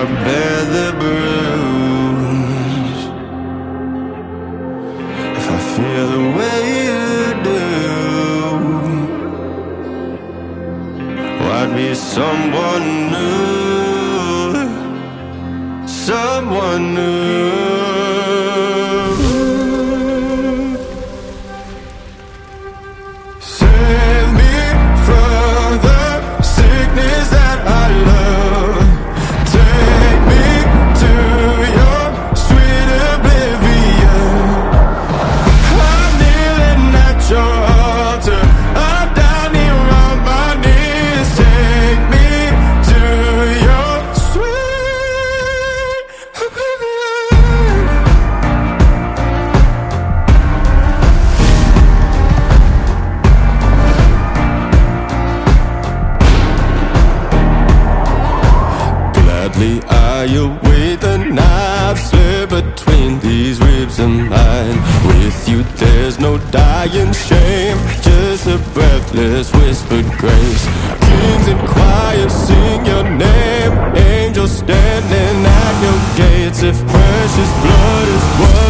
bear the bruise. If I feel the way you do, I'd be someone new, someone new. Save me from the sickness that I love. Take me to your sweet oblivion. I'm kneeling at your altar. I'm down here on my knees. Take me to your sweet oblivion. Gladly I await the knife slip between these ribs of mine. With you there's no dying shame, just a breathless whispered grace. Kings and choirs sing your name, angels standing at your gates. If precious blood is what